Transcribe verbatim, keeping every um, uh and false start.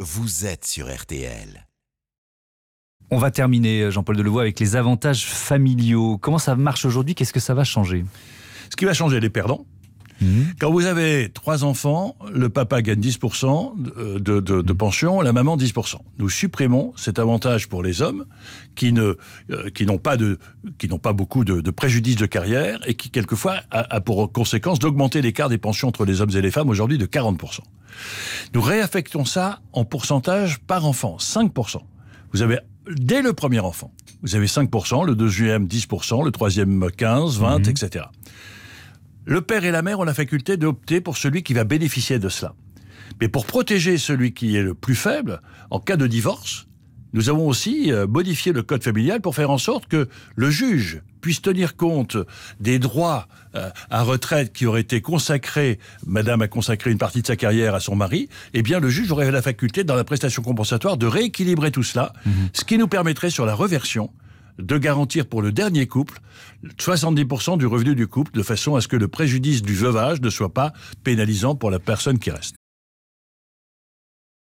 vous êtes sur R T L. On va terminer, Jean-Paul Delevoye, avec les avantages familiaux. Comment ça marche aujourd'hui? Qu'est-ce que ça va changer? Ce qui va changer les perdants. Mmh. Quand vous avez trois enfants, le papa gagne dix pour cent de, de, de, de pension, la maman dix pour cent. Nous supprimons cet avantage pour les hommes qui ne, euh, qui n'ont pas de, qui n'ont pas beaucoup de, de préjudices de carrière et qui quelquefois a, a pour conséquence d'augmenter l'écart des pensions entre les hommes et les femmes aujourd'hui de quarante pour cent. Nous réaffectons ça en pourcentage par enfant, cinq pour cent. Vous avez dès le premier enfant, vous avez cinq pour cent, le deuxième dix pour cent, le troisième quinze, vingt, mmh. et cetera. Le père et la mère ont la faculté d'opter pour celui qui va bénéficier de cela. Mais pour protéger celui qui est le plus faible, en cas de divorce, nous avons aussi modifié le code familial pour faire en sorte que le juge puisse tenir compte des droits à retraite qui auraient été consacrés, madame a consacré une partie de sa carrière à son mari, eh bien le juge aurait la faculté, dans la prestation compensatoire, de rééquilibrer tout cela, mmh. ce qui nous permettrait, sur la reversion, de garantir pour le dernier couple soixante-dix pour cent du revenu du couple, de façon à ce que le préjudice du veuvage ne soit pas pénalisant pour la personne qui reste.